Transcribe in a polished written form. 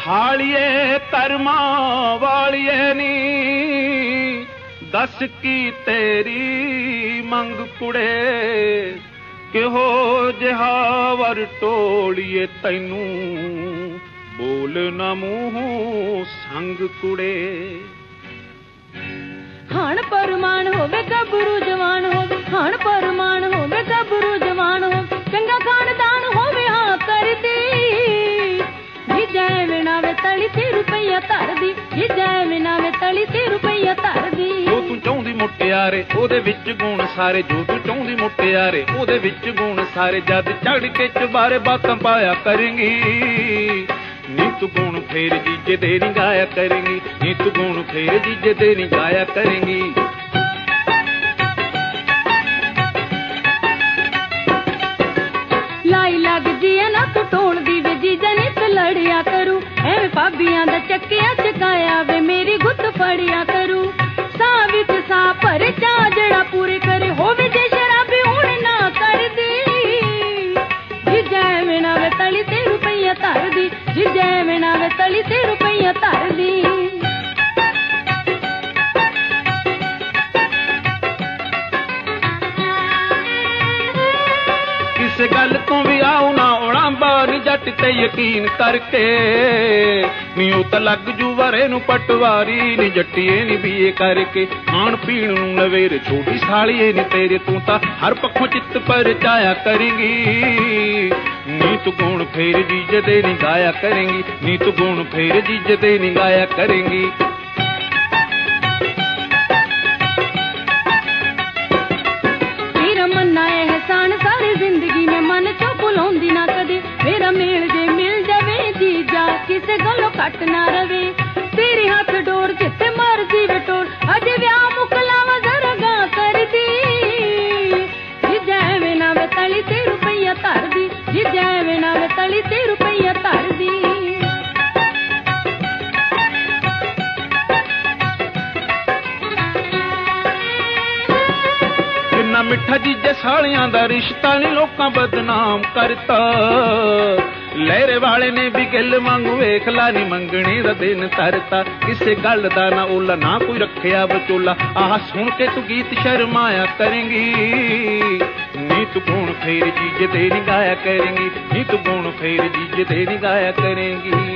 ਸਾਲੀਏ ਕਰਮਾਂ ਵਾਲੀਏ ਨੀ दस की तेरी मंग कुड़े किहो जिहा वर टोलिए तैनू बोल ना मूँह संग कुड़े। हाण परमान होवे गबरू जवान होवे, हाण परमान होवे गबरू जवान होवे, चंगा खानदान होवे हाँ कर दी जय बिना वे तली ते रुपया धर दी, जय बिना वे तली ते रुपया धर दी। जो तू चाहुंदी मुटियारे ओदे विच गुण सारे, जो तू चाहुंदी मुटियारे ओदे विच गुण सारे, जद चढ़ के चबारे बातां पाया करेंगी नी तू गुण फेर जीजे दे नी गाया करेंगी, नी तू गुण फेर जीजे दे नी गाया करेंगी। लाई लग जी है ना तू टोल दी वे जीजा नी ते लड़िया करू, एवें भाबियां दा चक्किया चकाया वे मेरी गुत्त फड़िया करू। साह विच साह भरे चा जड़ा पूरे करे होवे जे शराबी हुण ना कर दी जय बिना वे तली ते रुपया धर दी, जय बिना वे तली ते रुपया धर दी। किस गल तू भी आओ ना उड़ांबा नी जट ते यकीन करके नी ओ तां लग जू वरे नू पटवारी नी जट्टीए नी बीए करके। खाण पीण नू नवेर छोटी सालीए नी तेरे तू तां हर पक्खों चित्त पर जाया करेंगी नी तू गुण फेर जीजे दे नी गाया करेंगी, नी तू गुण फेर जीजे दे नी गाया करेंगी। मेरा मन्ना एहसान सारी जिंदगी में मन चो भुलाउंदी ना कदे, मेरा मेल जे मिल जावे जीजा किसे गलों कट ना रवे। तेरे हाथ डोर जिते मर्जी वे टोर अजे व्याह मुकलावा जरा गा कर दी जय बिना वे तली ते रुपया धर दी, जय बिना वे तली ते रुपया धर दी। किन्ना मिठा जीजे सालियां दा रिश्ता नी लोकां बदनाम करता, लहरे वाले ने भी गिल वांगू वेख ला नी मंगने दा दिन तरता। किसे गल दा ना ओला ना कोई रखिया बचोला, आह सुन के तू गीत शर्माया करेंगी नी तू गुण फेर जीजे दे नी गाया करेंगी, नी तू गुण फेर जीजे दे नी गाया करेंगी।